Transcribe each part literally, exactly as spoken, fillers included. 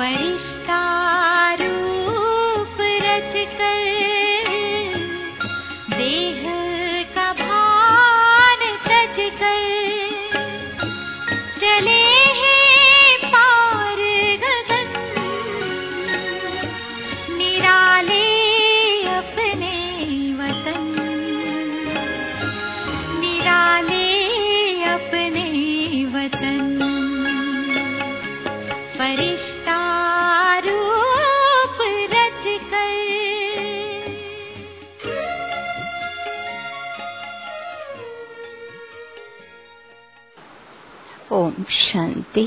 फरिश्ता रूप रचकर देह का भार सजकर चले हैं पार गगन निराले अपने वतन निराले अपने वतन फरिश्ता रूप रचकर। ओम शांति।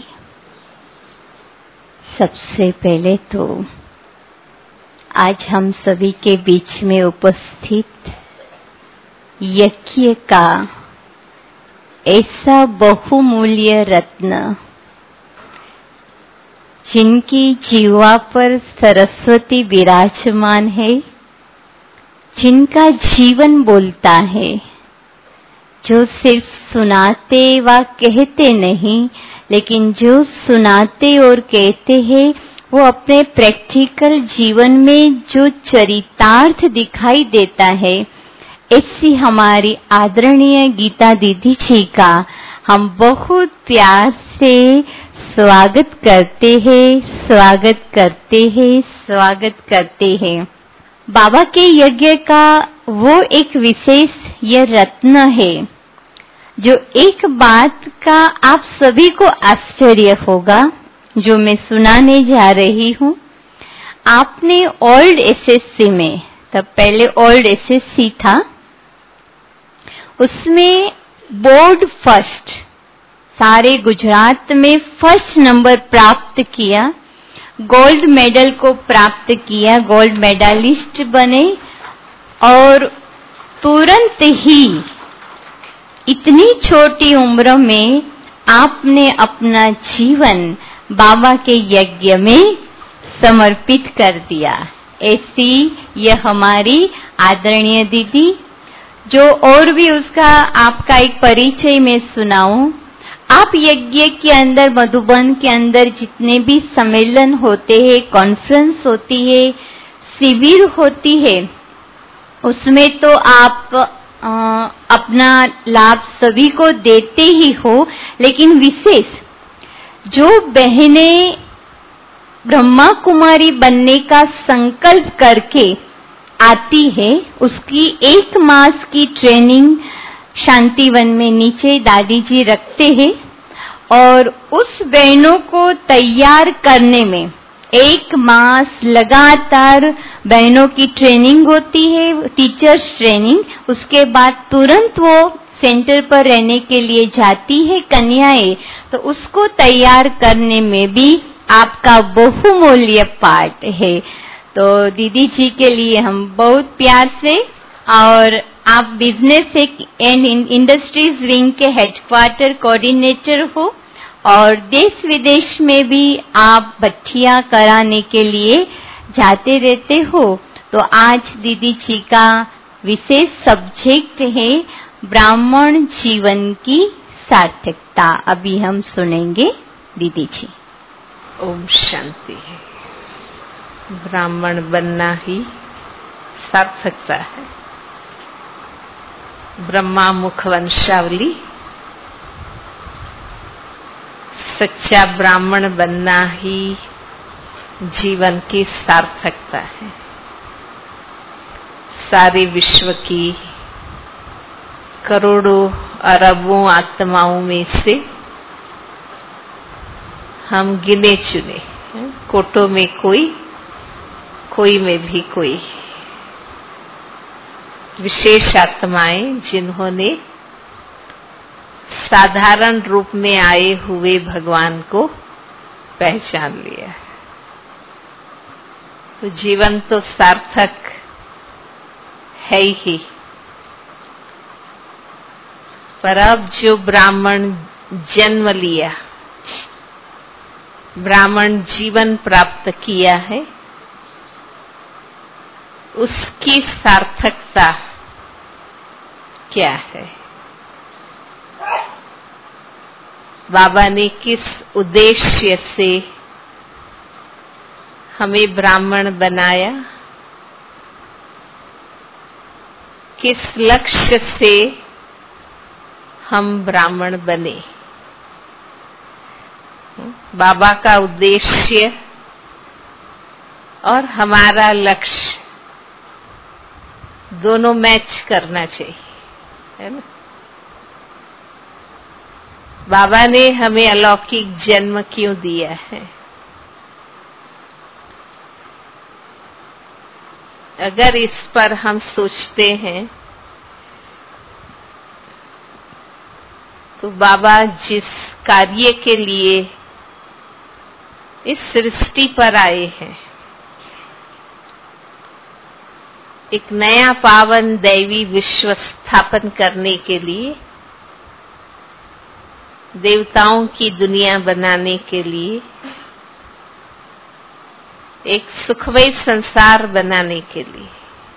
सबसे पहले तो आज हम सभी के बीच में उपस्थित यज्ञ का ऐसा बहुमूल्य रत्न, जिनकी जीवा पर सरस्वती विराजमान है, जिनका जीवन बोलता है, जो सिर्फ सुनाते व कहते नहीं, लेकिन जो सुनाते और कहते हैं वो अपने प्रैक्टिकल जीवन में जो चरितार्थ दिखाई देता है, ऐसी हमारी आदरणीय गीता दीदी जी का हम बहुत प्यार से स्वागत करते हैं, स्वागत करते हैं, स्वागत करते हैं। बाबा के यज्ञ का वो एक विशेष यह रत्न है, जो एक बात का आप सभी को आश्चर्य होगा, जो मैं सुनाने जा रही हूँ। आपने ओल्ड एसएससी में, तब पहले ओल्ड एसएससी था, उसमें बोर्ड फर्स्ट, सारे गुजरात में फर्स्ट नंबर प्राप्त किया, गोल्ड मेडल को प्राप्त किया, गोल्ड मेडलिस्ट बने और तुरंत ही इतनी छोटी उम्र में आपने अपना जीवन बाबा के यज्ञ में समर्पित कर दिया। ऐसी यह हमारी आदरणीय दीदी, जो और भी उसका आपका एक परिचय मैं सुनाऊं। आप यज्ञ के अंदर, मधुबन के अंदर जितने भी सम्मेलन होते हैं, कॉन्फ्रेंस होती है, शिविर होती है, उसमें तो आप आ, अपना लाभ सभी को देते ही हो, लेकिन विशेष जो बहनें ब्रह्मा कुमारी बनने का संकल्प करके आती है, उसकी एक मास की ट्रेनिंग शांतिवन में नीचे दादी जी रखते हैं और उस बहनों को तैयार करने में एक मास लगातार बहनों की ट्रेनिंग होती है, टीचर्स ट्रेनिंग। उसके बाद तुरंत वो सेंटर पर रहने के लिए जाती है कन्याएं, तो उसको तैयार करने में भी आपका बहुमूल्य पार्ट है। तो दीदी जी के लिए हम बहुत प्यार से, और आप बिजनेस एंड इंडस्ट्रीज विंग के हेडक्वार्टर कोऑर्डिनेटर हो और देश विदेश में भी आप भट्टियां कराने के लिए जाते रहते हो। तो आज दीदी जी का विशेष सब्जेक्ट है ब्राह्मण जीवन की सार्थकता। अभी हम सुनेंगे दीदी जी। ओम शांति। ब्राह्मण बनना ही सार्थकता है। ब्रह्मा मुख वंशावली, सच्चा ब्राह्मण बनना ही जीवन की सार्थकता है। सारे विश्व की करोड़ों अरबों आत्माओं में से हम गिने चुने, कोटों में कोई, कोई में भी कोई विशेष आत्माएं, जिन्होंने साधारण रूप में आए हुए भगवान को पहचान लिया। तो जीवन तो सार्थक है ही, पर अब जो ब्राह्मण जन्म लिया, ब्राह्मण जीवन प्राप्त किया है, उसकी सार्थकता क्या है? बाबा ने किस उद्देश्य से हमें ब्राह्मण बनाया, किस लक्ष्य से हम ब्राह्मण बने, बाबा का उद्देश्य और हमारा लक्ष्य दोनों मैच करना चाहिए, है ना। बाबा ने हमें अलौकिक जन्म क्यों दिया है? अगर इस पर हम सोचते हैं तो बाबा जिस कार्य के लिए इस सृष्टि पर आए हैं, एक नया पावन दैवी विश्व स्थापन करने के लिए, देवताओं की दुनिया बनाने के लिए, एक सुखमय संसार बनाने के लिए,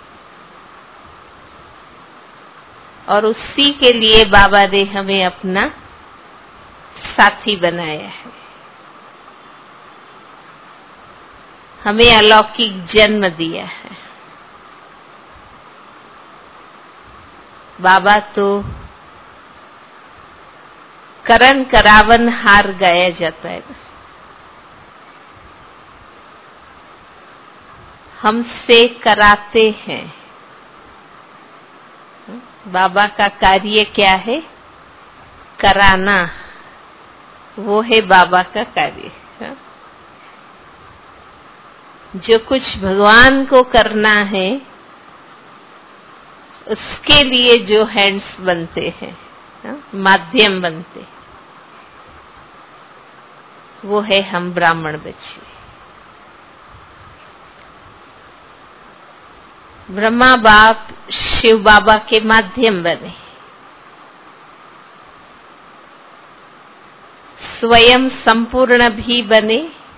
और उसी के लिए बाबा ने हमें अपना साथी बनाया है, हमें अलौकिक जन्म दिया है। बाबा तो करण करावन हार गाया जाता है, हमसे कराते हैं। बाबा का कार्य क्या है? कराना, वो है बाबा का कार्य। जो कुछ भगवान को करना है उसके लिए जो हैंड्स बनते हैं, माध्यम बनते, वो है हम ब्राह्मण बच्चे। ब्रह्मा बाप शिव बाबा के माध्यम बने, स्वयं संपूर्ण भी बने,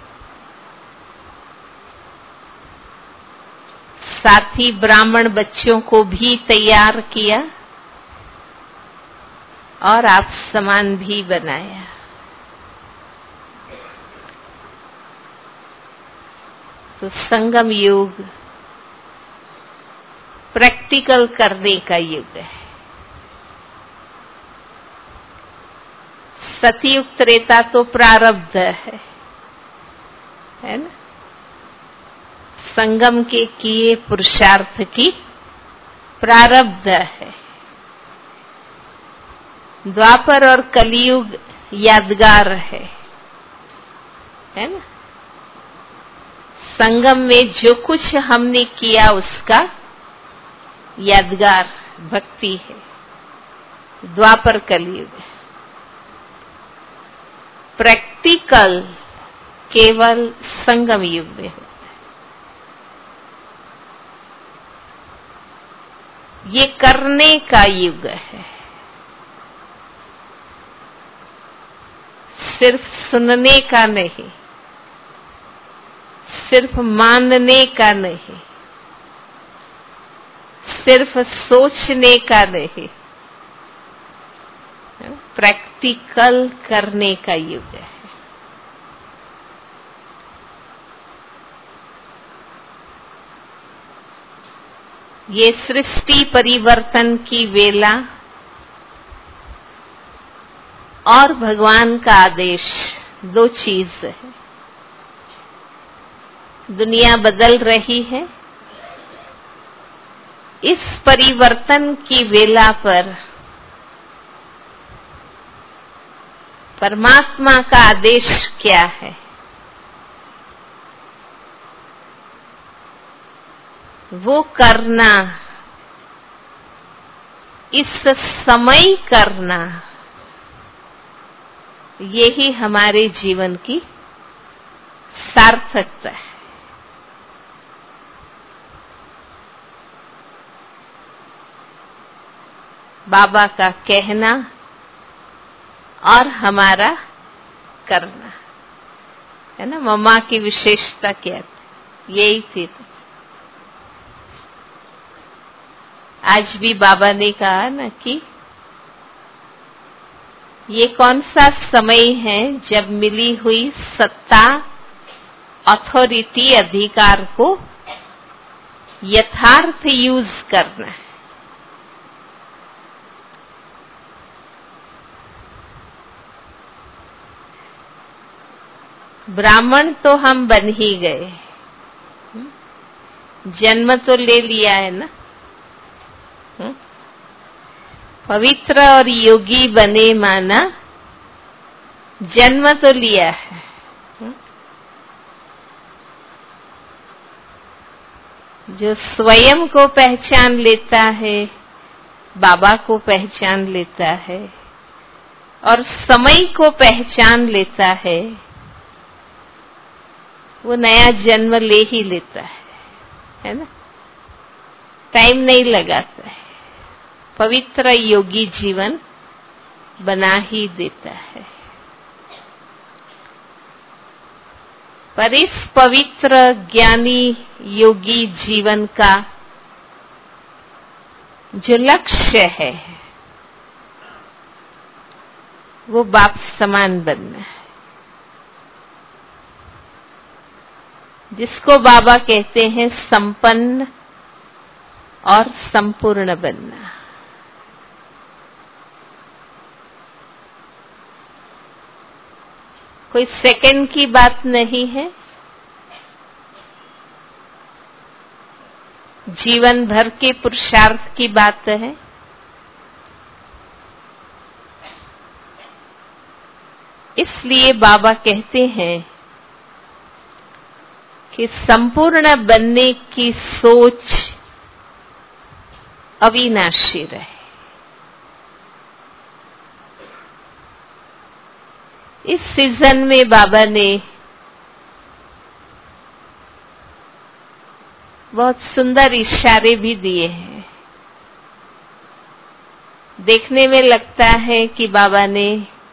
साथ ही ब्राह्मण बच्चों को भी तैयार किया और आप समान भी बनाया। तो संगम युग प्रैक्टिकल करने का युग है। सतयुग त्रेता तो प्रारब्ध है, है ना। संगम के किए पुरुषार्थ की प्रारब्ध है। द्वापर और कलियुग यादगार है, है ना। संगम में जो कुछ हमने किया उसका यादगार भक्ति है। द्वापर कलियुग प्रैक्टिकल केवल संगम युग में होता है। ये करने का युग है, सिर्फ सुनने का नहीं, सिर्फ मानने का नहीं, सिर्फ सोचने का नहीं, प्रैक्टिकल करने का युग है। ये सृष्टि परिवर्तन की वेला और भगवान का आदेश दो चीज है। दुनिया बदल रही है, इस परिवर्तन की वेला पर परमात्मा का आदेश क्या है? वो करना, इस समय करना, यही हमारे जीवन की सार्थकता है। बाबा का कहना और हमारा करना, है ना। मम्मा की विशेषता क्या थी? यही थी। आज भी बाबा ने कहा ना कि ये कौन सा समय है जब मिली हुई सत्ता अथॉरिटी, अधिकार को यथार्थ यूज करना है। ब्राह्मण तो हम बन ही गए, जन्म तो ले लिया है ना। पवित्र और योगी बने माना जन्म तो लिया है। जो स्वयं को पहचान लेता है, बाबा को पहचान लेता है और समय को पहचान लेता है, वो नया जन्म ले ही लेता है, है ना। टाइम नहीं लगाता है, पवित्र योगी जीवन बना ही देता है। पर इस पवित्र ज्ञानी योगी जीवन का जो लक्ष्य है वो बाप समान बनना है, जिसको बाबा कहते हैं संपन्न और संपूर्ण बनना। कोई सेकंड की बात नहीं है, जीवन भर के पुरुषार्थ की बात है। इसलिए बाबा कहते हैं कि संपूर्ण बनने की सोच अविनाशी रहे। इस सीजन में बाबा ने बहुत सुंदर इशारे भी दिए हैं। देखने में लगता है कि बाबा ने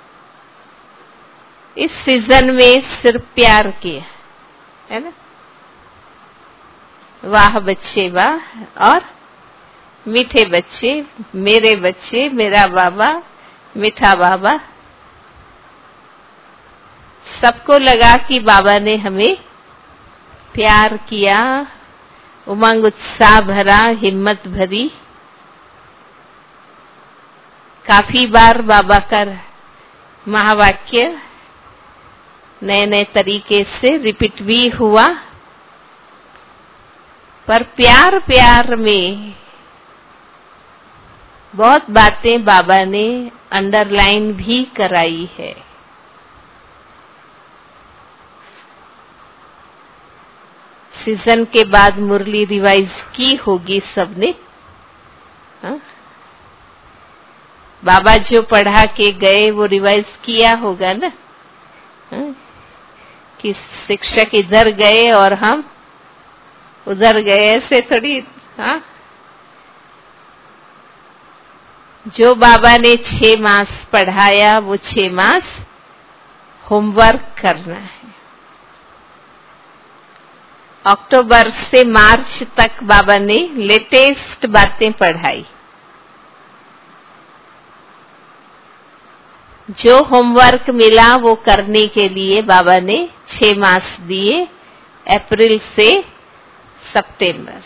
इस सीजन में सिर्फ प्यार किया है ना। वाह बच्चे वाह, और मीठे बच्चे, मेरे बच्चे, मेरा बाबा, मीठा बाबा। सबको लगा कि बाबा ने हमें प्यार किया, उमंग उत्साह भरा, हिम्मत भरी। काफी बार बाबा का महावाक्य नए नए तरीके से रिपीट भी हुआ, पर प्यार प्यार में बहुत बातें बाबा ने अंडरलाइन भी कराई है। सीजन के बाद मुरली रिवाइज की होगी सबने। हा? बाबा जो पढ़ा के गए वो रिवाइज किया होगा ना। हा? कि शिक्षक इधर गए और हम उधर गए, ऐसे थोड़ी। हाँ, जो बाबा ने छह मास पढ़ाया वो छह मास होमवर्क करना है। अक्टूबर से मार्च तक बाबा ने लेटेस्ट बातें पढ़ाई। जो होमवर्क मिला वो करने के लिए बाबा ने छह मास दिए, अप्रैल से सितंबर।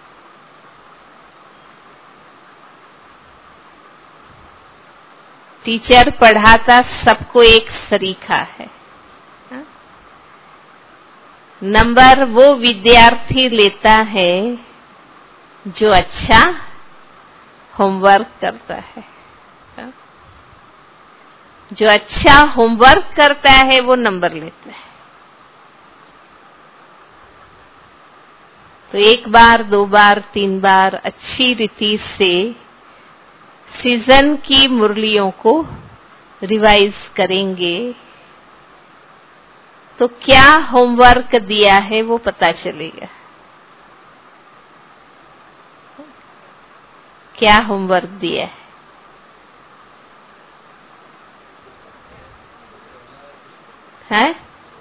टीचर पढ़ाता सबको एक सरीखा है। नंबर वो विद्यार्थी लेता है जो अच्छा होमवर्क करता है। जो अच्छा होमवर्क करता है वो नंबर लेता है। तो एक बार, दो बार, तीन बार अच्छी रीति से सीजन की मुरलियों को रिवाइज करेंगे तो क्या होमवर्क दिया है वो पता चलेगा। क्या होमवर्क दिया है? है?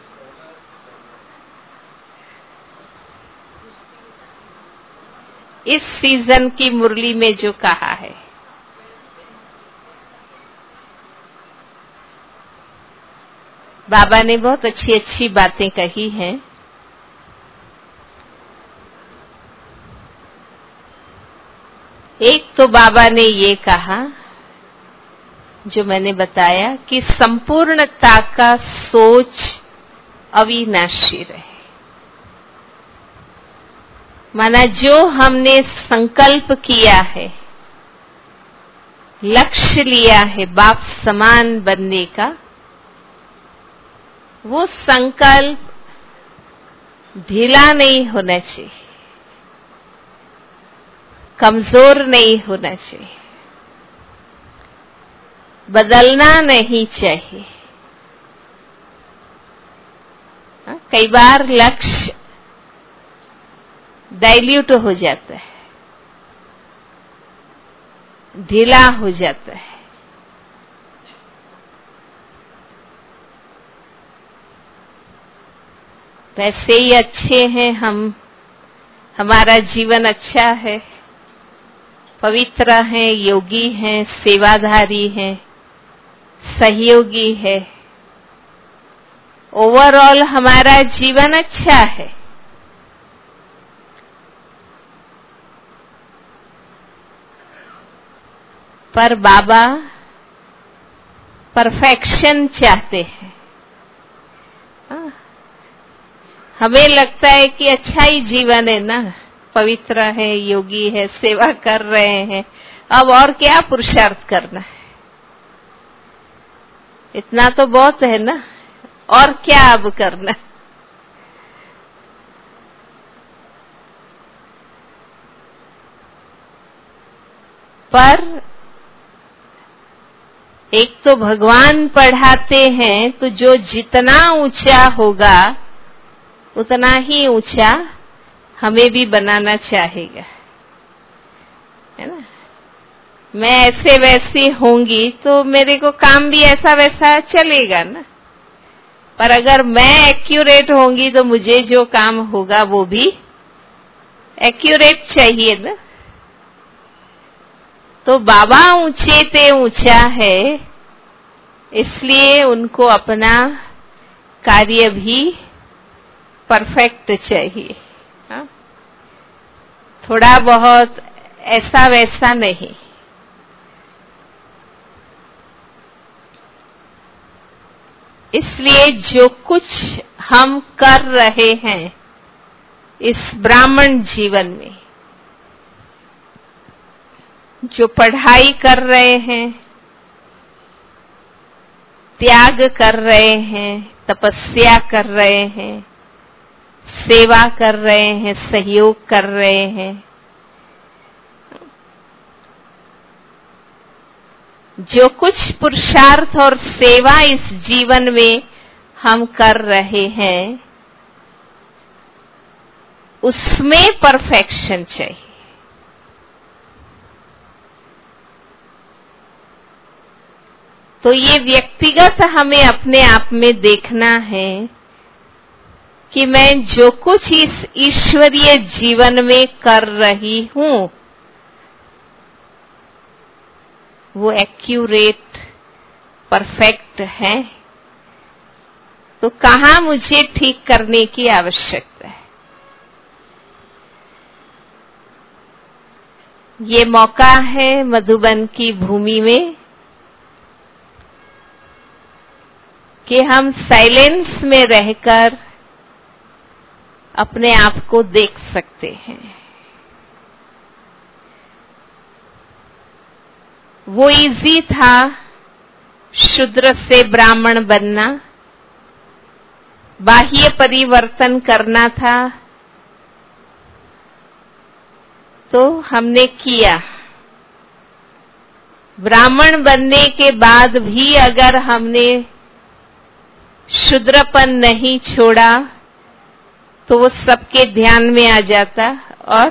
इस सीजन की मुरली में जो कहा है, बाबा ने बहुत अच्छी अच्छी बातें कही हैं। एक तो बाबा ने ये कहा, जो मैंने बताया, कि संपूर्णता का सोच अविनाशी रहे। माना जो हमने संकल्प किया है, लक्ष्य लिया है बाप समान बनने का, वो संकल्प ढीला नहीं होना चाहिए, कमजोर नहीं होना चाहिए, बदलना नहीं चाहिए। कई बार लक्ष्य डाइल्यूट हो जाता है, ढीला हो जाता है। वैसे ही अच्छे हैं हम, हमारा जीवन अच्छा है, पवित्र हैं, योगी हैं, सेवाधारी हैं, सहयोगी है, ओवरऑल हमारा जीवन अच्छा है। पर बाबा परफेक्शन चाहते हैं। हमें लगता है कि अच्छा ही जीवन है ना, पवित्र है, योगी है, सेवा कर रहे हैं, अब और क्या पुरुषार्थ करना है, इतना तो बहुत है ना, और क्या अब करना। पर एक तो भगवान पढ़ाते हैं, तो जो जितना ऊंचा होगा उतना ही ऊंचा हमें भी बनाना चाहेगा, है ना। मैं ऐसे वैसी होंगी तो मेरे को काम भी ऐसा वैसा चलेगा ना, पर अगर मैं एक्यूरेट होंगी तो मुझे जो काम होगा वो भी एक्यूरेट चाहिए ना। तो बाबा ऊंचे ते ऊंचा है, इसलिए उनको अपना कार्य भी परफेक्ट चाहिए। हा? थोड़ा बहुत ऐसा वैसा नहीं। इसलिए जो कुछ हम कर रहे हैं इस ब्राह्मण जीवन में, जो पढ़ाई कर रहे हैं, त्याग कर रहे हैं, तपस्या कर रहे हैं, सेवा कर रहे हैं, सहयोग कर रहे हैं, जो कुछ पुरुषार्थ और सेवा इस जीवन में हम कर रहे हैं, उसमें परफेक्शन चाहिए। तो ये व्यक्तिगत हमें अपने आप में देखना है कि मैं जो कुछ इस ईश्वरीय जीवन में कर रही हूं वो एक्यूरेट, परफेक्ट है, तो कहां मुझे ठीक करने की आवश्यकता है। ये मौका है मधुबन की भूमि में कि हम साइलेंस में रहकर अपने आप को देख सकते हैं। वो इजी था शूद्र से ब्राह्मण बनना, बाह्य परिवर्तन करना था, तो हमने किया। ब्राह्मण बनने के बाद भी अगर हमने शूद्रपन नहीं छोड़ा तो वो सबके ध्यान में आ जाता और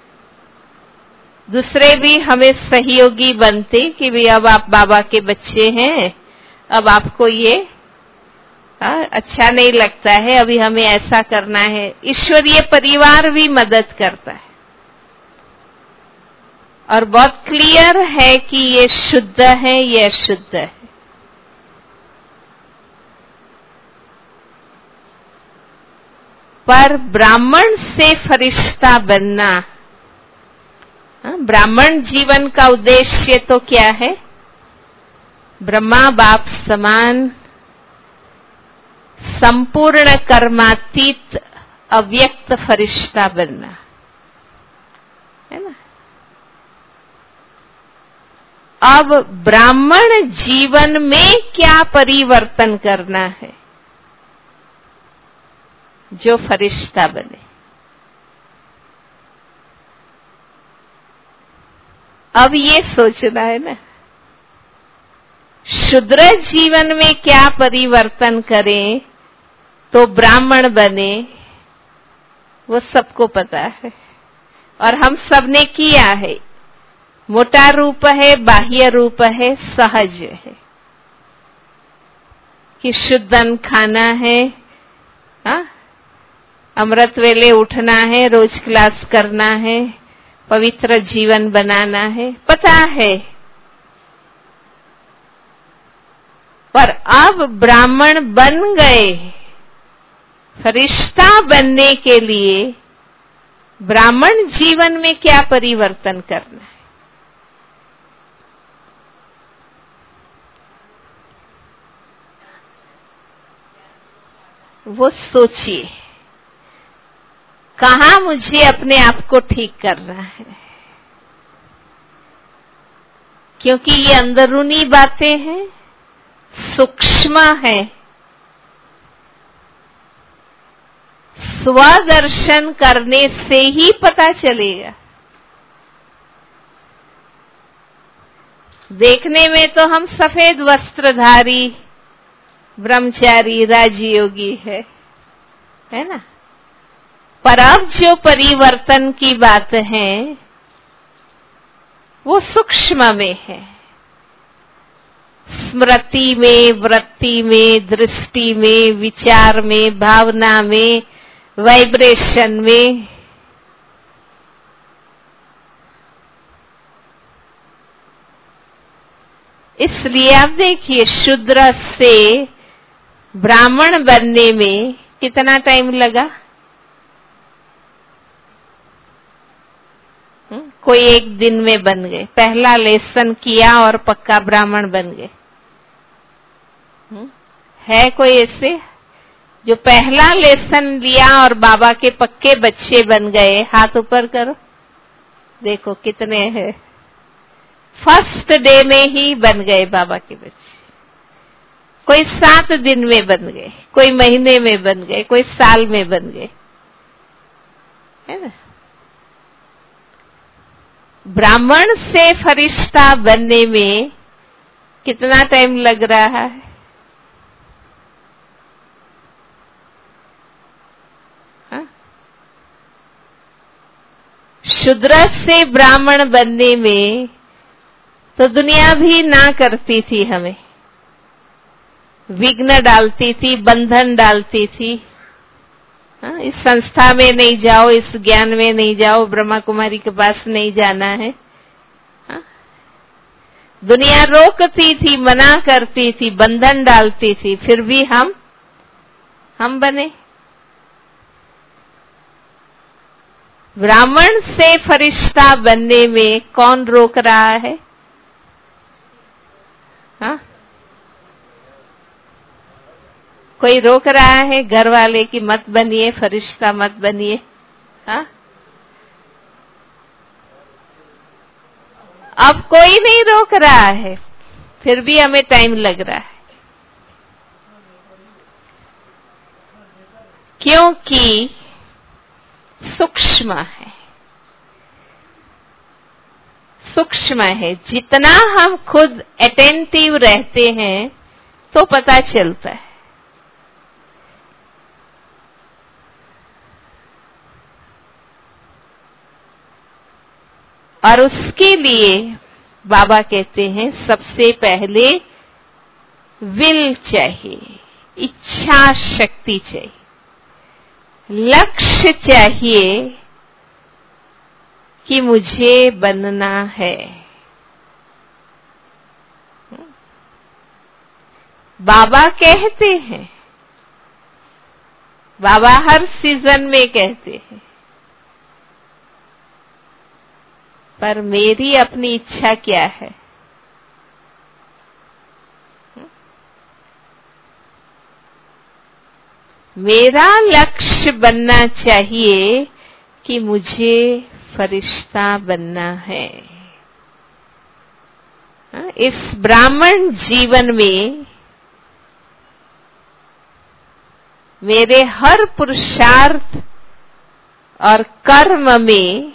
दूसरे भी हमें सहयोगी बनते कि भाई अब आप बाबा के बच्चे हैं, अब आपको ये आ, अच्छा नहीं लगता है, अभी हमें ऐसा करना है। ईश्वरीय परिवार भी मदद करता है और बहुत क्लियर है कि ये शुद्ध है, ये अशुद्ध है। पर ब्राह्मण से फरिश्ता बनना, ब्राह्मण जीवन का उद्देश्य तो क्या है? ब्रह्मा बाप समान संपूर्ण कर्मातीत अव्यक्त फरिश्ता बनना है ना। अब ब्राह्मण जीवन में क्या परिवर्तन करना है जो फरिश्ता बने? अब ये सोचना है ना, शूद्र जीवन में क्या परिवर्तन करें तो ब्राह्मण बने, वो सबको पता है और हम सबने किया है। मोटा रूप है, बाह्य रूप है, सहज है कि शुद्ध अन्न खाना है, हा? अमृत वेले उठना है, रोज क्लास करना है, पवित्र जीवन बनाना है, पता है। पर अब ब्राह्मण बन गए, फरिश्ता बनने के लिए ब्राह्मण जीवन में क्या परिवर्तन करना है? वो सोचिए, कहां मुझे अपने आप को ठीक करना है, क्योंकि ये अंदरूनी बातें हैं, सूक्ष्म है। स्वदर्शन करने से ही पता चलेगा। देखने में तो हम सफेद वस्त्रधारी ब्रह्मचारी राजयोगी है, है ना। पर अब जो परिवर्तन की बात है वो सूक्ष्म में है, स्मृति में, वृत्ति में, दृष्टि में, विचार में, भावना में, वाइब्रेशन में। इसलिए आप देखिए, शूद्र से ब्राह्मण बनने में कितना टाइम लगा? कोई एक दिन में बन गए, पहला लेसन किया और पक्का ब्राह्मण बन गए। है कोई ऐसे जो पहला लेसन लिया और बाबा के पक्के बच्चे बन गए? हाथ ऊपर करो, देखो कितने हैं। फर्स्ट डे में ही बन गए बाबा के बच्चे। कोई सात दिन में बन गए, कोई महीने में बन गए, कोई साल में बन गए, है ना। ब्राह्मण से फरिश्ता बनने में कितना टाइम लग रहा है? हा? शूद्र से ब्राह्मण बनने में तो दुनिया भी ना करती थी, हमें विघ्न डालती थी, बंधन डालती थी। हा? इस संस्था में नहीं जाओ, इस ज्ञान में नहीं जाओ, ब्रह्मा कुमारी के पास नहीं जाना है। हा? दुनिया रोकती थी, मना करती थी, बंधन डालती थी, फिर भी हम हम बने। ब्राह्मण से फरिश्ता बनने में कौन रोक रहा है? हा? कोई रोक रहा है? घर वाले की मत बनिए, फरिश्ता मत बनिए। हाँ, अब कोई नहीं रोक रहा है, फिर भी हमें टाइम लग रहा है, क्योंकि सूक्ष्म है, सूक्ष्म है। जितना हम खुद अटेंटिव रहते हैं तो पता चलता है। और उसके लिए बाबा कहते हैं सबसे पहले विल चाहिए, इच्छा शक्ति चाहिए, लक्ष्य चाहिए कि मुझे बनना है। बाबा कहते हैं, बाबा हर सीजन में कहते हैं पर मेरी अपनी इच्छा क्या है? मेरा लक्ष्य बनना चाहिए कि मुझे फरिश्ता बनना है। इस ब्राह्मण जीवन में मेरे हर पुरुषार्थ और कर्म में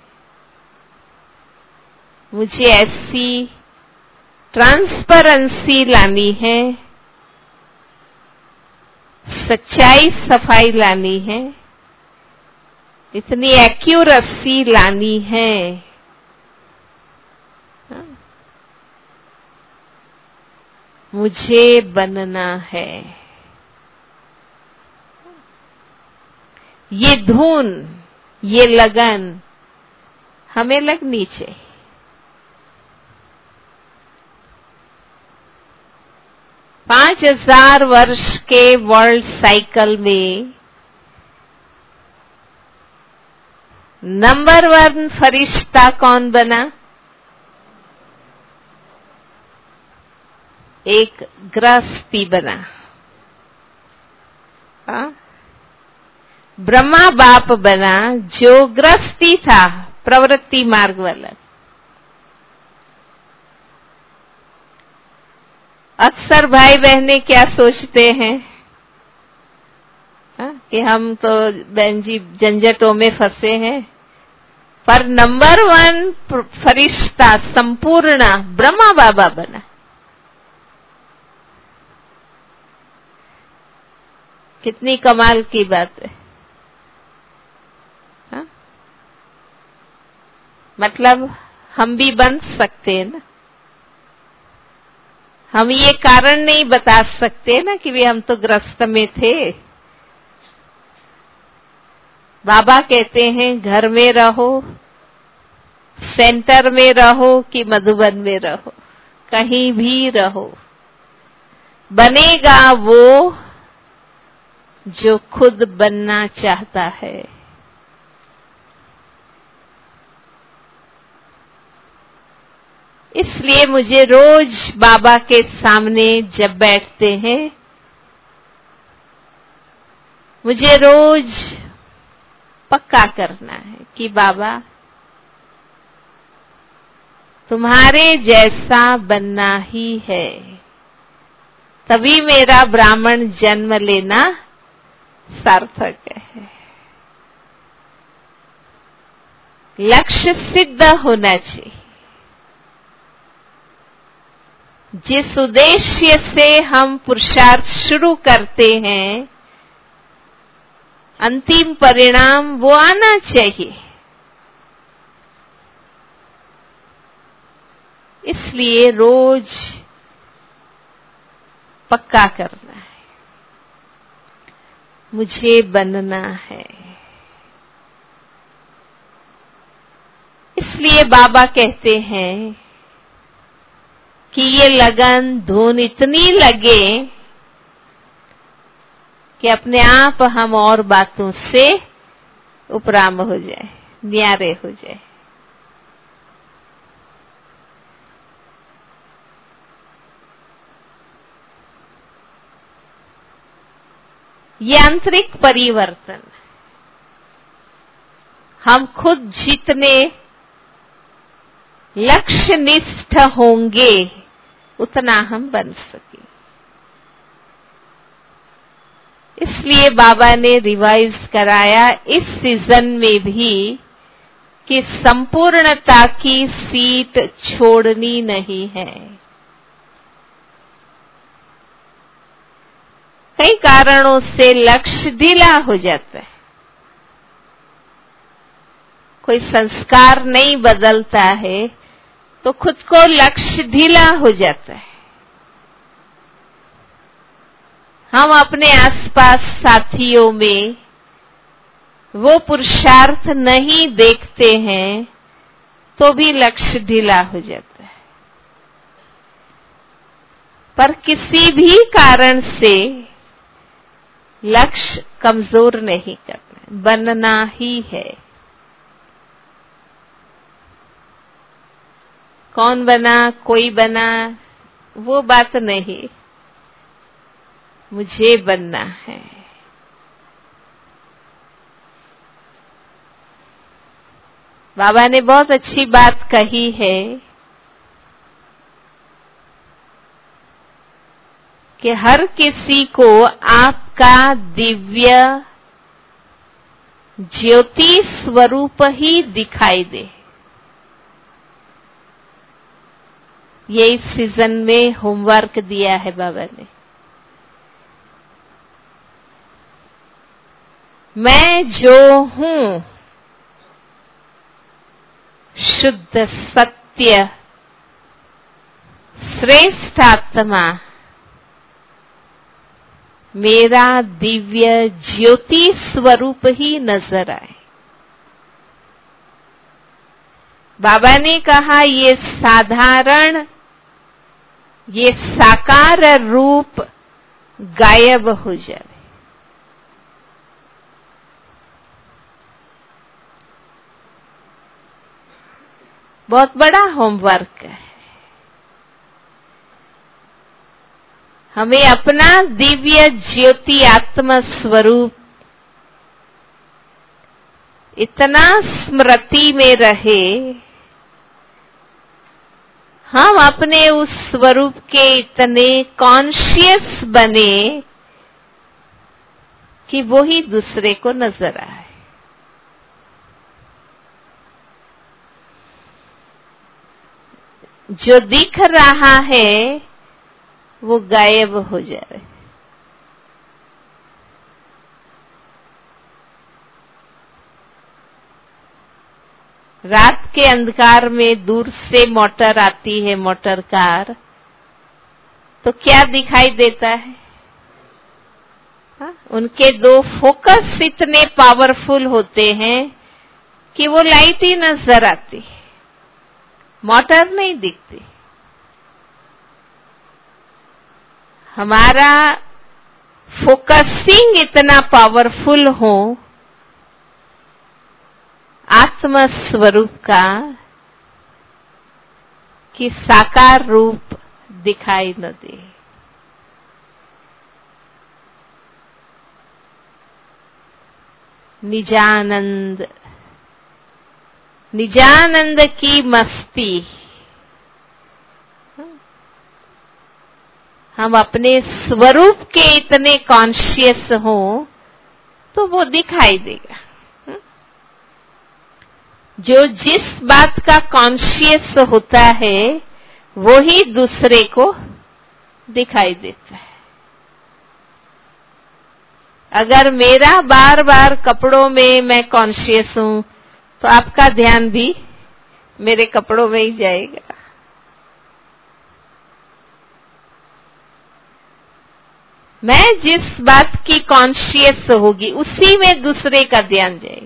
मुझे ऐसी ट्रांसपेरेंसी लानी है, सच्चाई सफाई लानी है, इतनी एक्यूरेसी लानी है मुझे बनना है। ये धुन, ये लगन हमें लगनी चाहिए। पांच हजार वर्ष के वर्ल्ड साइकिल में नंबर वन फरिश्ता कौन बना? एक गृहस्थी बना। आ? ब्रह्मा बाप बना जो गृहस्थी था, प्रवृत्ति मार्ग वाला। अक्सर भाई बहनें क्या सोचते हैं हा? कि हम तो बहन जी झंझटों में फंसे हैं, पर नंबर वन फरिश्ता संपूर्ण ब्रह्मा बाबा बना। कितनी कमाल की बात है। हा? मतलब हम भी बन सकते हैं ना। हम ये कारण नहीं बता सकते ना कि भी हम तो ग्रस्त में थे। बाबा कहते हैं घर में रहो, सेंटर में रहो कि मधुबन में रहो, कहीं भी रहो, बनेगा वो जो खुद बनना चाहता है। इसलिए मुझे रोज बाबा के सामने जब बैठते हैं, मुझे रोज पक्का करना है कि बाबा तुम्हारे जैसा बनना ही है, तभी मेरा ब्राह्मण जन्म लेना सार्थक है। लक्ष्य सिद्ध होना चाहिए। जिस उद्देश्य से हम पुरुषार्थ शुरू करते हैं, अंतिम परिणाम वो आना चाहिए। इसलिए रोज पक्का करना है, मुझे बनना है। इसलिए बाबा कहते हैं कि ये लगन धुन इतनी लगे कि अपने आप हम और बातों से उपराम हो जाए, न्यारे हो जाए। ये आंतरिक परिवर्तन हम खुद जितने लक्ष्य निष्ठ होंगे उतना हम बन सके। इसलिए बाबा ने रिवाइज कराया इस सीजन में भी कि संपूर्णता की सीट छोड़नी नहीं है। कई कारणों से लक्ष्य ढीला हो जाता है, कोई संस्कार नहीं बदलता है तो खुद को लक्ष्य ढीला हो जाता है। हम अपने आसपास साथियों में वो पुरुषार्थ नहीं देखते हैं तो भी लक्ष्य ढीला हो जाता है। पर किसी भी कारण से लक्ष्य कमजोर नहीं करना, बनना ही है। कौन बना, कोई बना, वो बात नहीं, मुझे बनना है। बाबा ने बहुत अच्छी बात कही है कि हर किसी को आपका दिव्य ज्योति स्वरूप ही दिखाई दे। ये इस सीजन में होमवर्क दिया है बाबा ने। मैं जो हूं शुद्ध सत्य श्रेष्ठ आत्मा, मेरा दिव्य ज्योति स्वरूप ही नजर आए। बाबा ने कहा ये साधारण, ये साकार रूप गायब हो जाए। बहुत बड़ा होमवर्क है। हमें अपना दिव्य ज्योति आत्मा स्वरूप इतना स्मृति में रहे, हम अपने उस स्वरूप के इतने कॉन्शियस बने कि वो ही दूसरे को नजर आए। जो दिख रहा है वो गायब हो जाए। रात के अंधकार में दूर से मोटर आती है, मोटर कार, तो क्या दिखाई देता है? हा? उनके दो फोकस इतने पावरफुल होते हैं कि वो लाइट ही नजर आती है, मोटर नहीं दिखती। हमारा फोकसिंग इतना पावरफुल हो आत्म स्वरूप का कि साकार रूप दिखाई न दे। निजानंद, निजानंद की मस्ती हम अपने स्वरूप के इतने कॉन्शियस हो तो वो दिखाई देगा। जो जिस बात का कॉन्शियस होता है वो ही दूसरे को दिखाई देता है। अगर मेरा बार बार कपड़ों में मैं कॉन्शियस हूं तो आपका ध्यान भी मेरे कपड़ों में ही जाएगा। मैं जिस बात की कॉन्शियस होगी उसी में दूसरे का ध्यान जाएगा।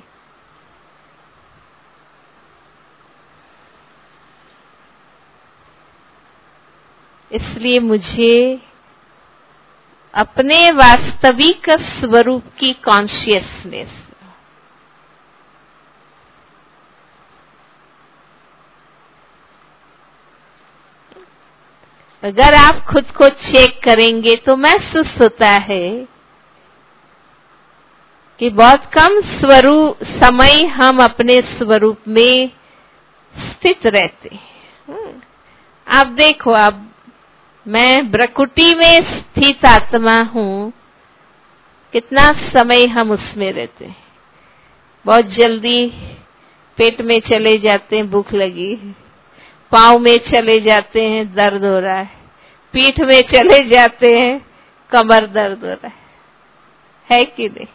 इसलिए मुझे अपने वास्तविक स्वरूप की कॉन्शियसनेस, अगर आप खुद को चेक करेंगे तो महसूस होता है कि बहुत कम स्वरूप समय हम अपने स्वरूप में स्थित रहते हैं। आप देखो, अब मैं ब्रकुटी में स्थित आत्मा हूं, कितना समय हम उसमें रहते हैं। बहुत जल्दी पेट में चले जाते हैं, भूख लगी, पांव में चले जाते हैं, दर्द हो रहा है, पीठ में चले जाते हैं, कमर दर्द हो रहा है, है कि नहीं?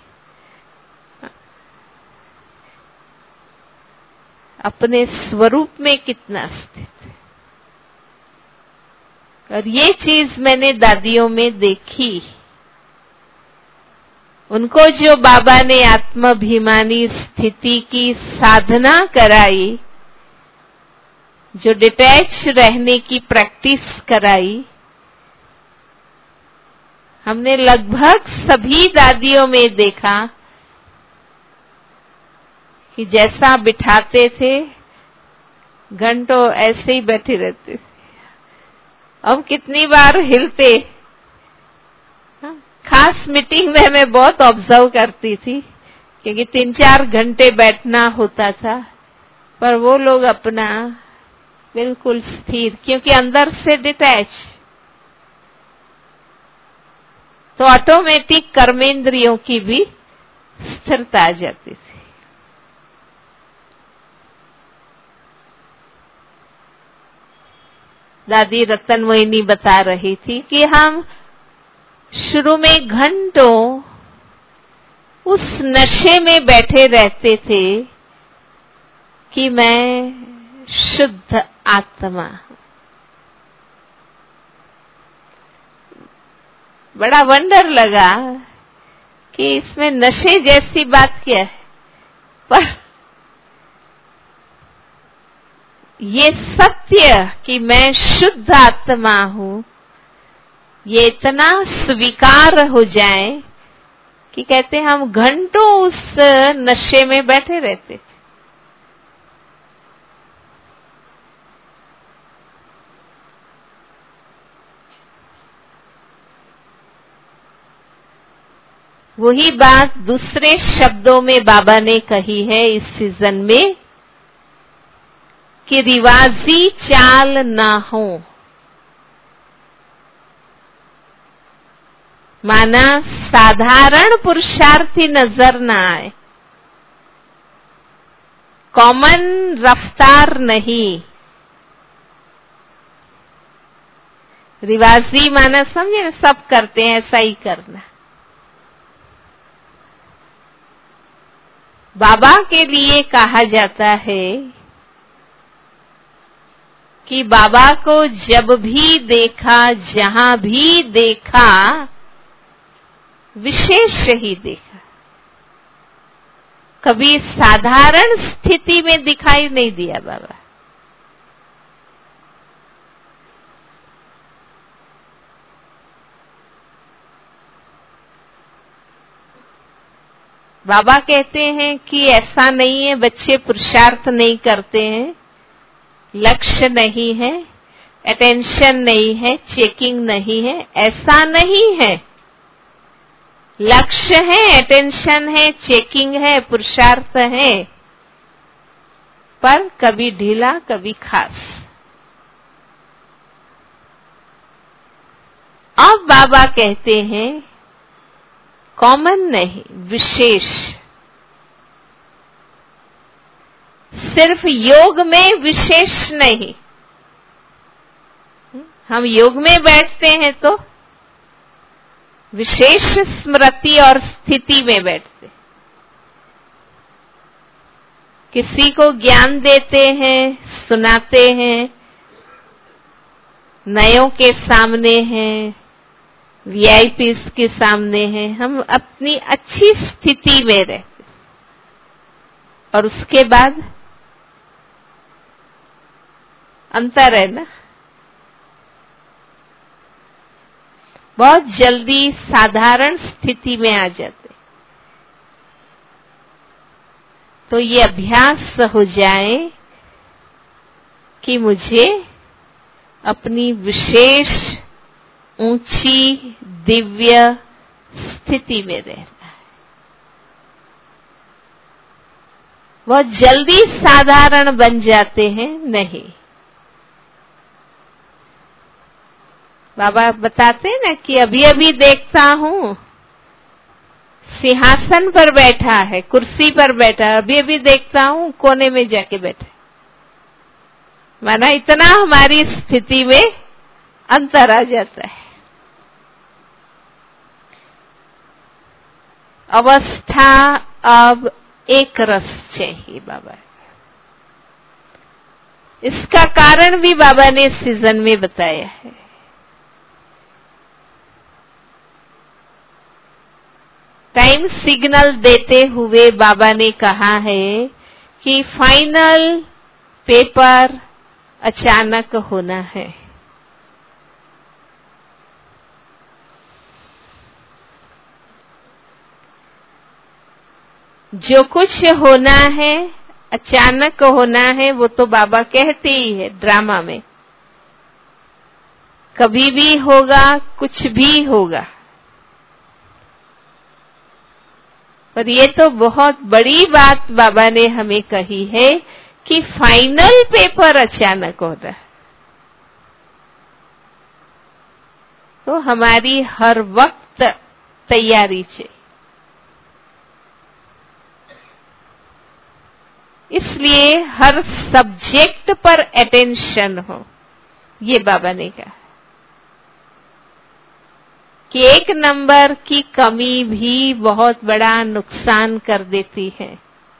अपने स्वरूप में कितना स्थित है। और ये चीज मैंने दादियों में देखी। उनको जो बाबा ने आत्माभिमानी स्थिति की साधना कराई, जो डिटैच रहने की प्रैक्टिस कराई, हमने लगभग सभी दादियों में देखा कि जैसा बिठाते थे घंटों ऐसे ही बैठे रहते थे। हम कितनी बार हिलते। खास मीटिंग में मैं बहुत ऑब्जर्व करती थी, क्योंकि तीन चार घंटे बैठना होता था, पर वो लोग अपना बिल्कुल स्थिर, क्योंकि अंदर से डिटैच, तो ऑटोमेटिक कर्मेंद्रियों की भी स्थिरता आ जाती थी। दादी रतन मोहिनी बता रही थी कि हम शुरू में घंटों उस नशे में बैठे रहते थे कि मैं शुद्ध आत्मा हूं। बड़ा वंडर लगा कि इसमें नशे जैसी बात क्या है, पर ये सत्य कि मैं शुद्ध आत्मा हूं, ये इतना स्वीकार हो जाए कि कहते हम घंटों उस नशे में बैठे रहते थे। वही बात दूसरे शब्दों में बाबा ने कही है इस सीजन में कि रिवाजी चाल ना हो, माना साधारण पुरुषार्थी नजर ना आए, कॉमन रफ्तार नहीं। रिवाजी माना समझे ना, सब करते हैं ऐसा ही करना। बाबा के लिए कहा जाता है कि बाबा को जब भी देखा, जहां भी देखा, विशेष ही देखा, कभी साधारण स्थिति में दिखाई नहीं दिया बाबा। बाबा कहते हैं कि ऐसा नहीं है बच्चे पुरुषार्थ नहीं करते हैं, लक्ष्य नहीं है, अटेंशन नहीं है, चेकिंग नहीं है, ऐसा नहीं है। लक्ष्य है, अटेंशन है, चेकिंग है, पुरुषार्थ है, पर कभी ढीला कभी खास। अब बाबा कहते हैं कॉमन नहीं, विशेष। सिर्फ योग में विशेष नहीं। हम योग में बैठते हैं तो विशेष स्मृति और स्थिति में बैठते, किसी को ज्ञान देते हैं, सुनाते हैं, नयों के सामने हैं, वीआईपीस के सामने हैं, हम अपनी अच्छी स्थिति में रहते, और उसके बाद अंतर है ना, बहुत जल्दी साधारण स्थिति में आ जाते। तो ये अभ्यास हो जाए कि मुझे अपनी विशेष ऊंची दिव्य स्थिति में रहना है। बहुत जल्दी साधारण बन जाते हैं नहीं। बाबा बताते हैं ना कि अभी अभी देखता हूं सिंहासन पर बैठा है, कुर्सी पर बैठा है, अभी अभी देखता हूं कोने में जाके बैठा। माना इतना हमारी स्थिति में अंतर आ जाता है। अवस्था अब एक रस चाहिए बाबा। इसका कारण भी बाबा ने सीजन में बताया है। टाइम सिग्नल देते हुए बाबा ने कहा है कि फाइनल पेपर अचानक होना है। जो कुछ होना है अचानक होना है वो तो बाबा कहते ही है ड्रामा में, कभी भी होगा, कुछ भी होगा। पर ये तो बहुत बड़ी बात बाबा ने हमें कही है कि फाइनल पेपर अचानक होता है, तो हमारी हर वक्त तैयारी चाहिए। इसलिए हर सब्जेक्ट पर अटेंशन हो, ये बाबा ने कहा कि एक नंबर की कमी भी बहुत बड़ा नुकसान कर देती है।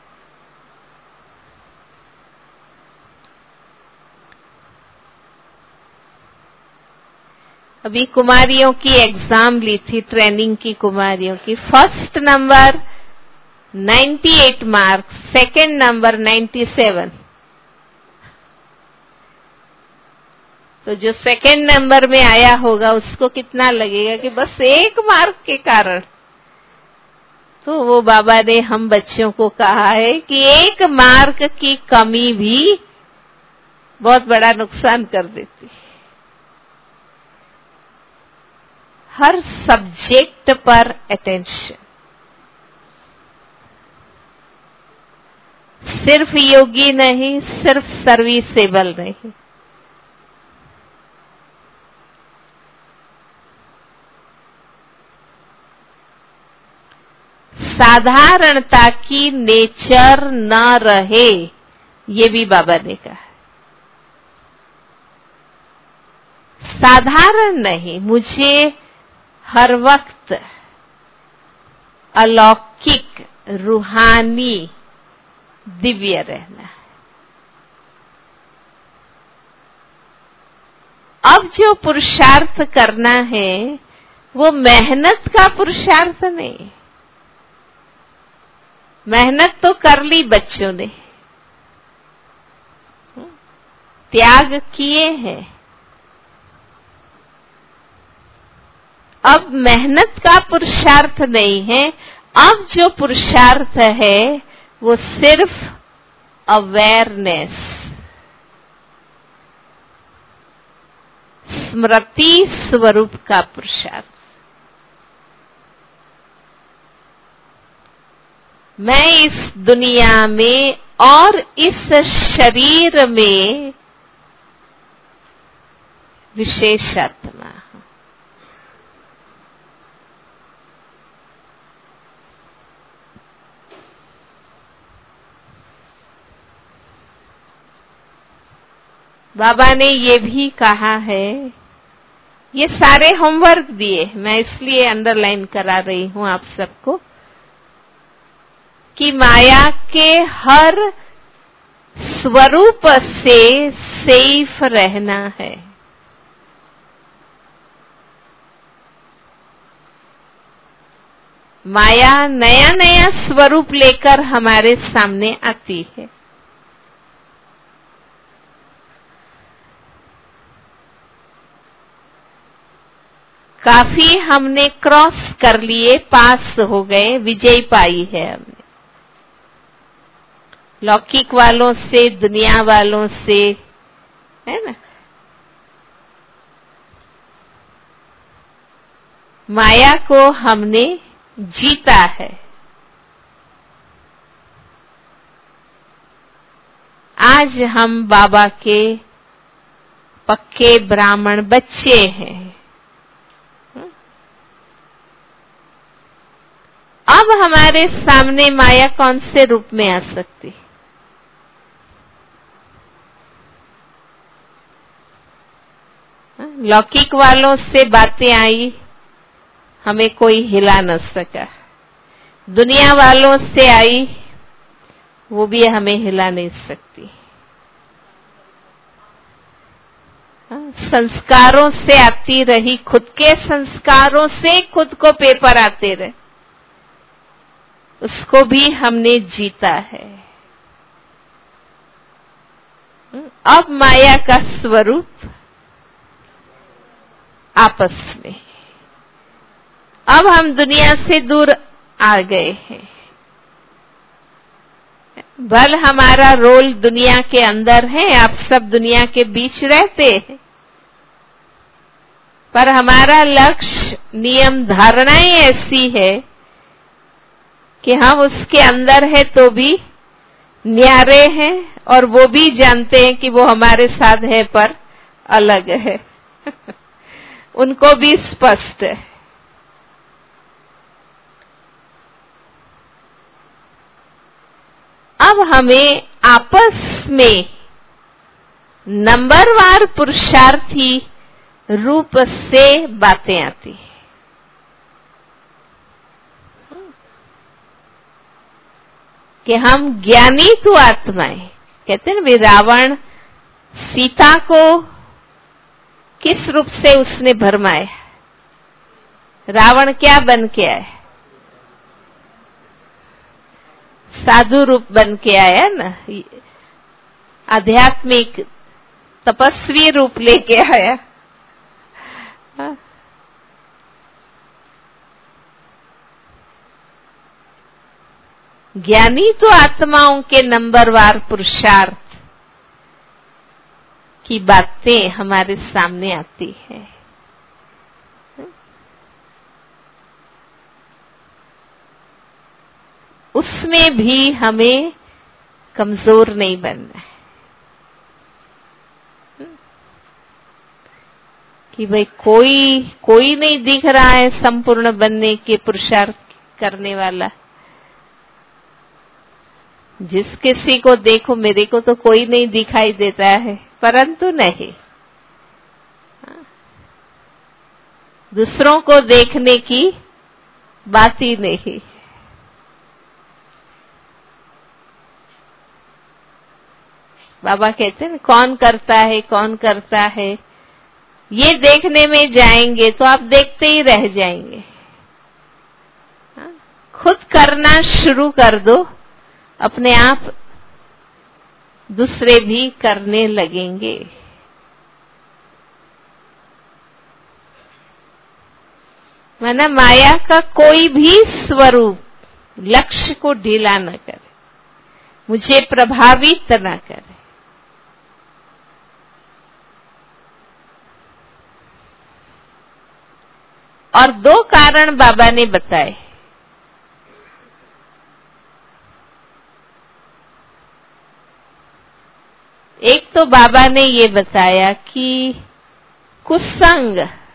अभी कुमारियों की एग्जाम ली थी, ट्रेनिंग की कुमारियों की। फर्स्ट नंबर अट्ठानवे मार्क्स, सेकंड नंबर सत्तानवे। तो जो सेकंड नंबर में आया होगा उसको कितना लगेगा कि बस एक मार्क के कारण। तो वो बाबा ने हम बच्चों को कहा है कि एक मार्क की कमी भी बहुत बड़ा नुकसान कर देती है। हर सब्जेक्ट पर अटेंशन, सिर्फ योगी नहीं, सिर्फ सर्विसेबल नहीं। साधारणता की नेचर न रहे, ये भी बाबा ने कहा। साधारण नहीं, मुझे हर वक्त अलौकिक, रूहानी, दिव्य रहना है। अब जो पुरुषार्थ करना है वो मेहनत का पुरुषार्थ नहीं। मेहनत तो कर ली बच्चों ने, त्याग किए हैं। अब मेहनत का पुरुषार्थ नहीं है। अब जो पुरुषार्थ है वो सिर्फ अवेयरनेस, स्मृति स्वरूप का पुरुषार्थ। मैं इस दुनिया में और इस शरीर में विशेष आत्मा हूं। बाबा ने ये भी कहा है, ये सारे होमवर्क दिए, मैं इसलिए अंडरलाइन करा रही हूं आप सबको, कि माया के हर स्वरूप से सेफ रहना है। माया नया नया स्वरूप लेकर हमारे सामने आती है। काफी हमने क्रॉस कर लिए, पास हो गए, विजय पाई है हमने। लौकिक वालों से, दुनिया वालों से, है ना। माया को हमने जीता है। आज हम बाबा के पक्के ब्राह्मण बच्चे हैं। अब हमारे सामने माया कौन से रूप में आ सकती? लौकिक वालों से बातें आई, हमें कोई हिला न सका। दुनिया वालों से आई, वो भी हमें हिला नहीं सकती। संस्कारों से आती रही, खुद के संस्कारों से खुद को पेपर आते रहे, उसको भी हमने जीता है। अब माया का स्वरूप आपस में, अब हम दुनिया से दूर आ गए हैं। भल हमारा रोल दुनिया के अंदर है, आप सब दुनिया के बीच रहते हैं, पर हमारा लक्ष्य, नियम, धारणाएं ऐसी है कि हम उसके अंदर है तो भी न्यारे हैं और वो भी जानते हैं कि वो हमारे साथ है पर अलग है। उनको भी स्पष्ट है। अब हमें आपस में नंबरवार पुरुषार्थी रूप से बातें आती हैं। कि हम ज्ञानी तो आत्माएं, कहते हैं ना, रावण सीता को किस रूप से उसने भरमाया? रावण क्या बन के आया? साधु रूप बन के आया ना, आध्यात्मिक तपस्वी रूप लेके आया। ज्ञानी तो आत्माओं के नंबरवार पुरुषार्थ की बातें हमारे सामने आती है। उसमें भी हमें कमजोर नहीं बनना है कि भाई कोई कोई नहीं दिख रहा है संपूर्ण बनने के पुरुषार्थ करने वाला। जिस किसी को देखो, मेरे को तो कोई नहीं दिखाई देता है, परंतु नहीं, दूसरों को देखने की बात ही नहीं। बाबा कहते हैं कौन करता है, कौन करता है, ये देखने में जाएंगे तो आप देखते ही रह जाएंगे। खुद करना शुरू कर दो, अपने आप दूसरे भी करने लगेंगे। माना माया का कोई भी स्वरूप लक्ष्य को ढीला न करे, मुझे प्रभावित न करे। और दो कारण बाबा ने बताए। एक तो बाबा ने ये बताया कि कुसंग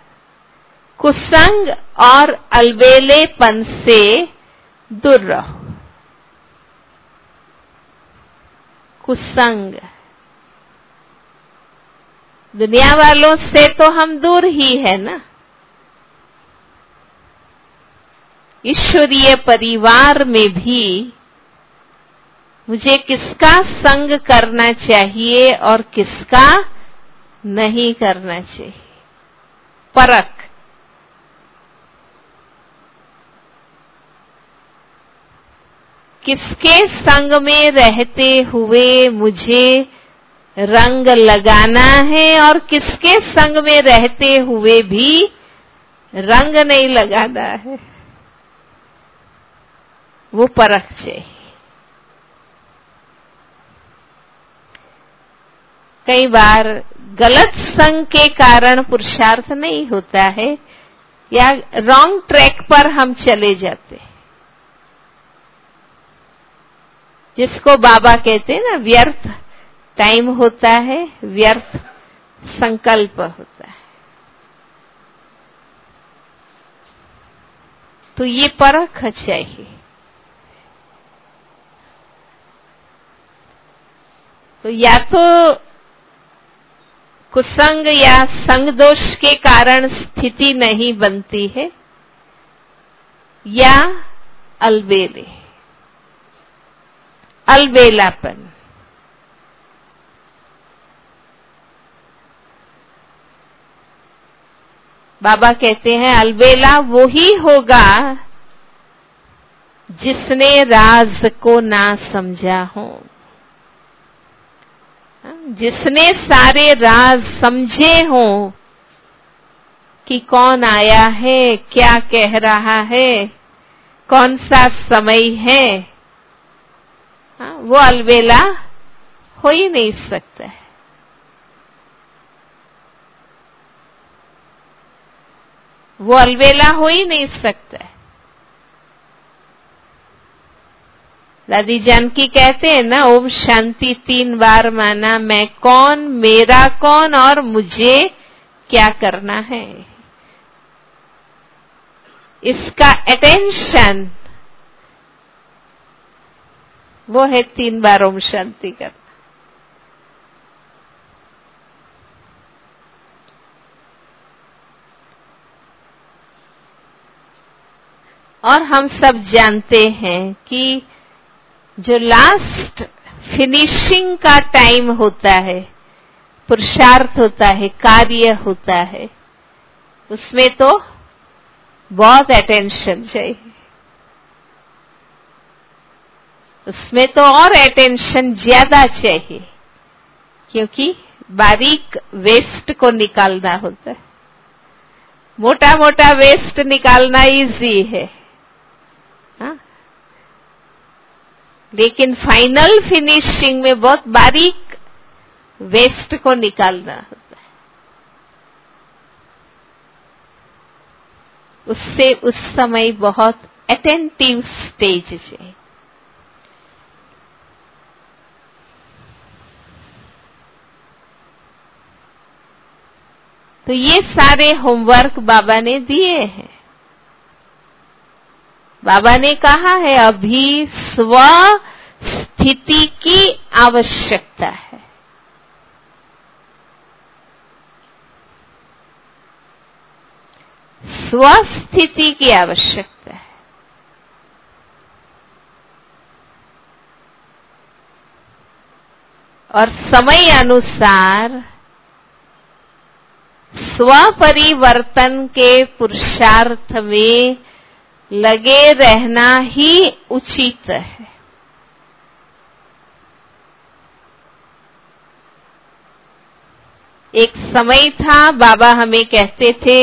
कुसंग और अलबेलेपन से दूर रहो। कुसंग, दुनिया वालों से तो हम दूर ही है ना, ईश्वरीय परिवार में भी मुझे किसका संग करना चाहिए और किसका नहीं करना चाहिए, परख। किसके संग में रहते हुए मुझे रंग लगाना है और किसके संग में रहते हुए भी रंग नहीं लगाना है, वो परख चाहिए। कई बार गलत संग के कारण पुरुषार्थ नहीं होता है या रॉन्ग ट्रैक पर हम चले जाते हैं, जिसको बाबा कहते हैं ना, व्यर्थ टाइम होता है, व्यर्थ संकल्प होता है। तो ये परख चाहिए। तो या तो कुसंग या संग दोष के कारण स्थिति नहीं बनती है, या अलबेले, अलबेलापन। बाबा कहते हैं अलबेला वो ही होगा जिसने राज को ना समझा हो, जिसने सारे राज समझे हो कि कौन आया है, क्या कह रहा है, कौन सा समय है, वो अलबेला हो ही नहीं सकता है। वो अलबेला हो ही नहीं सकता है। दादी जानकी कहते हैं ना, ओम शांति तीन बार माना, मैं कौन, मेरा कौन और मुझे क्या करना है। इसका अटेंशन वो है तीन बार ओम शांति करना। और हम सब जानते हैं कि जो लास्ट फिनिशिंग का टाइम होता है, पुरुषार्थ होता है, कार्य होता है, उसमें तो बहुत अटेंशन चाहिए। उसमें तो और अटेंशन ज्यादा चाहिए, क्योंकि बारीक वेस्ट को निकालना होता है। मोटा मोटा वेस्ट निकालना इजी है, हाँ? लेकिन फाइनल फिनिशिंग में बहुत बारीक वेस्ट को निकालना होता है। उससे उस समय बहुत अटेंटिव स्टेज है। तो ये सारे होमवर्क बाबा ने दिए हैं। बाबा ने कहा है अभी स्व स्थिति की आवश्यकता है। स्व स्थिति की आवश्यकता है। और समय अनुसार स्व परिवर्तन के पुरुषार्थ में लगे रहना ही उचित है। एक समय था बाबा हमें कहते थे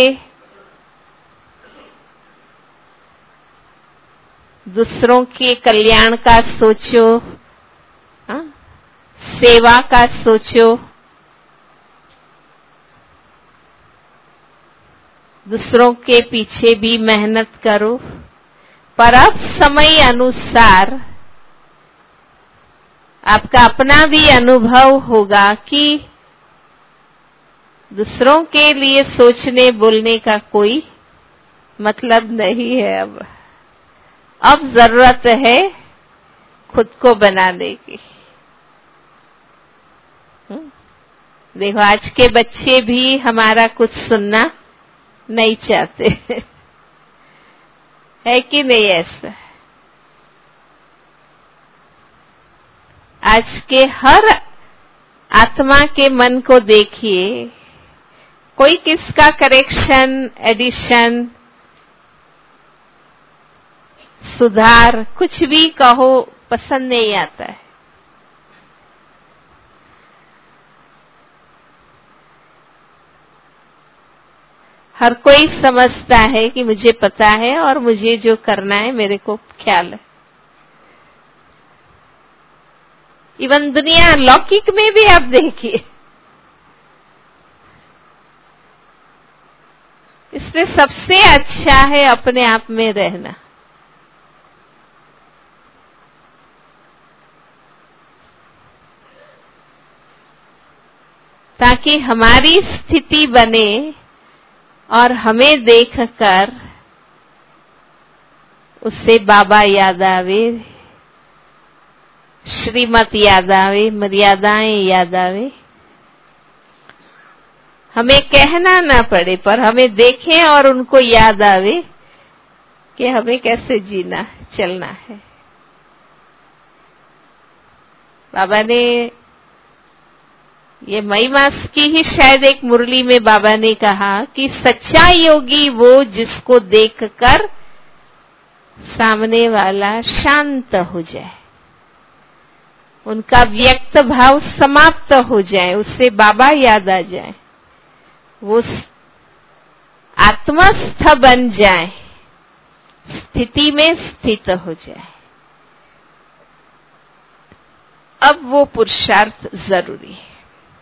दूसरों के कल्याण का सोचो, हा? सेवा का सोचो, दूसरों के पीछे भी मेहनत करो। पर अब समय अनुसार आपका अपना भी अनुभव होगा कि दूसरों के लिए सोचने बोलने का कोई मतलब नहीं है। अब अब जरूरत है खुद को बनाने की। देखो आज के बच्चे भी हमारा कुछ सुनना नहीं चाहते है कि नहीं ऐसा? आज के हर आत्मा के मन को देखिए, कोई किसका करेक्शन, एडिशन, सुधार कुछ भी कहो पसंद नहीं आता है। हर कोई समझता है कि मुझे पता है और मुझे जो करना है मेरे को ख्याल है। इवन दुनिया लौकिक में भी आप देखिए, इसलिए सबसे अच्छा है अपने आप में रहना। ताकि हमारी स्थिति बने और हमें देखकर उससे बाबा याद आवे, श्रीमत याद आवे, मर्यादाएं याद आवे। हमें कहना ना पड़े पर हमें देखें और उनको याद आवे कि हमें कैसे जीना चलना है। बाबा ने ये मई मास की ही शायद एक मुरली में बाबा ने कहा कि सच्चा योगी वो जिसको देखकर सामने वाला शांत हो जाए, उनका व्यक्त भाव समाप्त हो जाए, उससे बाबा याद आ जाए, वो आत्मस्थ बन जाए, स्थिति में स्थित हो जाए। अब वो पुरुषार्थ जरूरी है।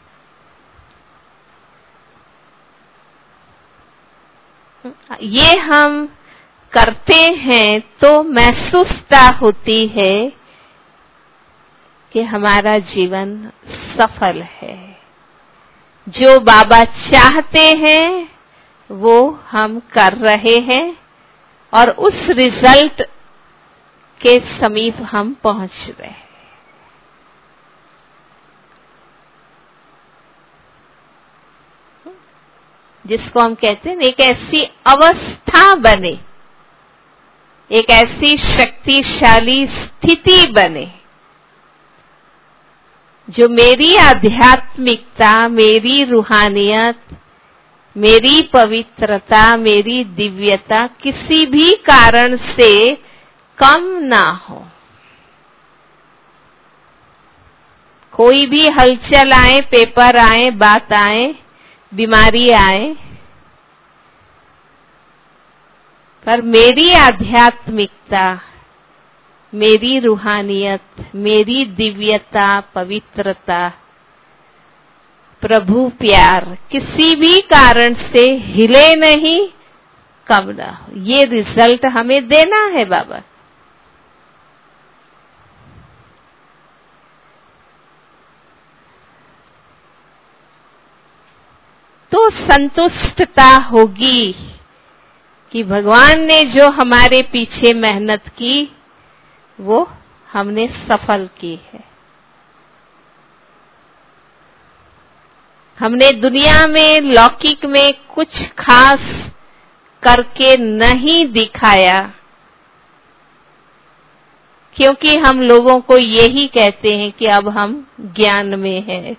ये हम करते हैं तो महसूसता होती है कि हमारा जीवन सफल है। जो बाबा चाहते हैं वो हम कर रहे हैं और उस रिजल्ट के समीप हम पहुंच रहे हैं। जिसको हम कहते हैं एक ऐसी अवस्था बने, एक ऐसी शक्तिशाली स्थिति बने जो मेरी आध्यात्मिकता, मेरी रूहानियत, मेरी पवित्रता, मेरी दिव्यता किसी भी कारण से कम ना हो। कोई भी हलचल आए, पेपर आए, बात आए, बीमारी आए, पर मेरी आध्यात्मिकता, मेरी रूहानियत, मेरी दिव्यता, पवित्रता, प्रभु प्यार किसी भी कारण से हिले नहीं, कम ना हो। ये रिजल्ट हमें देना है बाबा। तो संतुष्टता होगी कि भगवान ने जो हमारे पीछे मेहनत की वो हमने सफल की है। हमने दुनिया में, लौकिक में कुछ खास करके नहीं दिखाया, क्योंकि हम लोगों को यही कहते हैं कि अब हम ज्ञान में हैं,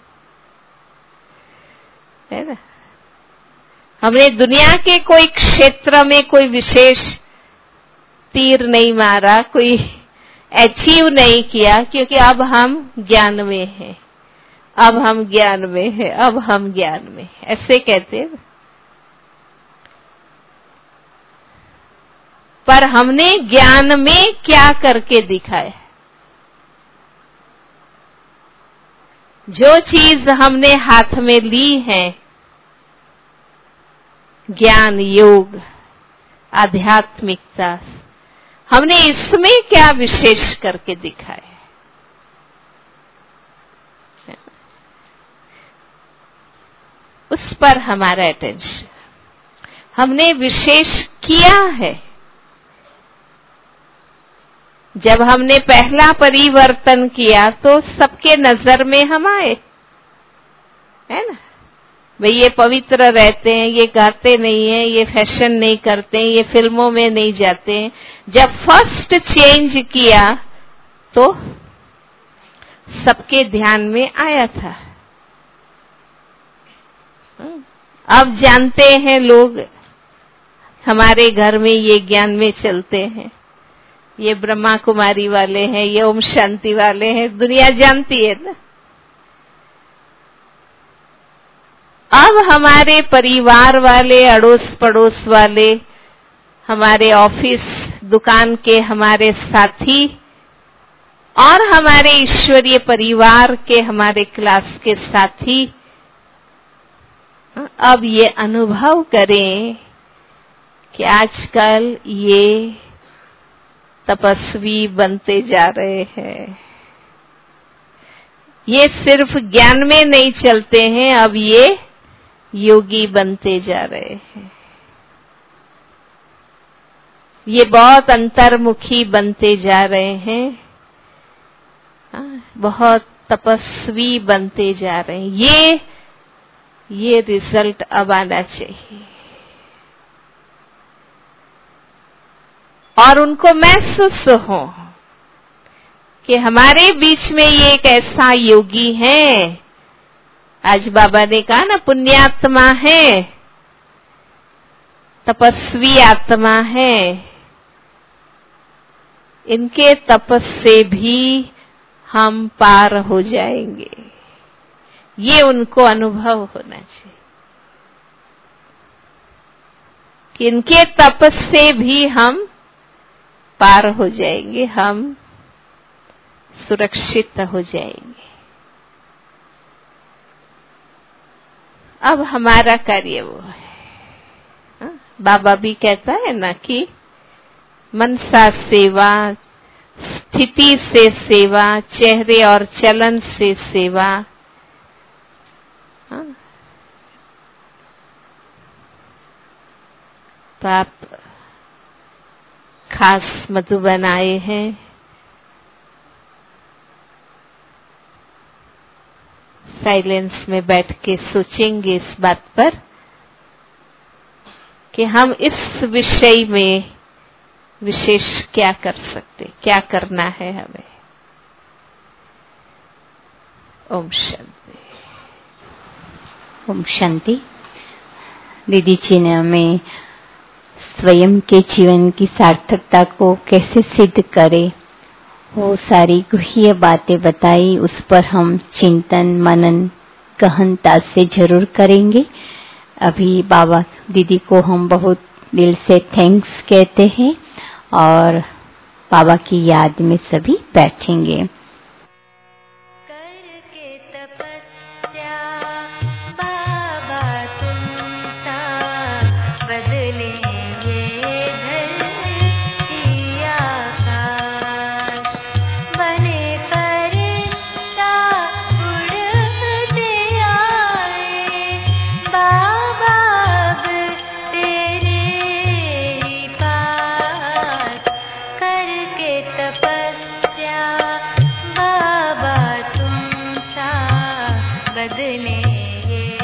है ना। हमने दुनिया के कोई क्षेत्र में कोई विशेष तीर नहीं मारा, कोई अचीव नहीं किया, क्योंकि अब हम ज्ञान में हैं, अब हम ज्ञान में हैं, अब हम ज्ञान में हैं, ऐसे कहते हैं। पर हमने ज्ञान में क्या करके दिखाया? जो चीज हमने हाथ में ली है, ज्ञान, योग, आध्यात्मिकता, हमने इसमें क्या विशेष करके दिखाया? उस पर हमारा अटेंशन, हमने विशेष किया है। जब हमने पहला परिवर्तन किया तो सबके नजर में हम आए, है ना। भाई ये पवित्र रहते हैं, ये गाते नहीं है, ये फैशन नहीं करते हैं, ये फिल्मों में नहीं जाते हैं। जब फर्स्ट चेंज किया तो सबके ध्यान में आया था। अब जानते हैं लोग, हमारे घर में ये ज्ञान में चलते हैं, ये ब्रह्मा कुमारी वाले हैं, ये ओम शांति वाले हैं, दुनिया जानती है ना। अब हमारे परिवार वाले, अड़ोस पड़ोस वाले, हमारे ऑफिस, दुकान के हमारे साथी और हमारे ईश्वरीय परिवार के हमारे क्लास के साथी अब ये अनुभव करें कि आजकल ये तपस्वी बनते जा रहे हैं। ये सिर्फ ज्ञान में नहीं चलते हैं, अब ये योगी बनते जा रहे हैं। ये बहुत अंतर्मुखी बनते जा रहे हैं, बहुत तपस्वी बनते जा रहे हैं। ये ये रिजल्ट अब आना चाहिए और उनको महसूस हो कि हमारे बीच में ये एक ऐसा योगी है। आज बाबा ने कहा ना, पुण्यात्मा है, तपस्वी आत्मा है। इनके तपस से भी हम पार हो जाएंगे, ये उनको अनुभव होना चाहिए कि इनके तपस से भी हम पार हो जाएंगे, हम सुरक्षित हो जाएंगे। अब हमारा कार्य वो है, हा? बाबा भी कहता है ना कि मनसा सेवा, स्थिति से सेवा, चेहरे और चलन से सेवा। हा? तो आप खास मधुबन आए हैं, साइलेंस में बैठ के सोचेंगे इस बात पर कि हम इस विषय में विशेष क्या कर सकते, क्या करना है हमें। ओम शांति। ओम शांति। दीदी जी ने हमें स्वयं के जीवन की सार्थकता को कैसे सिद्ध करे वो सारी गुह्य बातें बताई। उस पर हम चिंतन मनन गहनता से जरूर करेंगे। अभी बाबा दीदी को हम बहुत दिल से थैंक्स कहते हैं और बाबा की याद में सभी बैठेंगे। करके तपस्या बाबा तुम सा बदलेंगे धरती आकाश, बने फरिश्ता उड़ते आए बाबा अब तेरे ही पास। करके तपस्या बाबा तुम सा बदलेंगे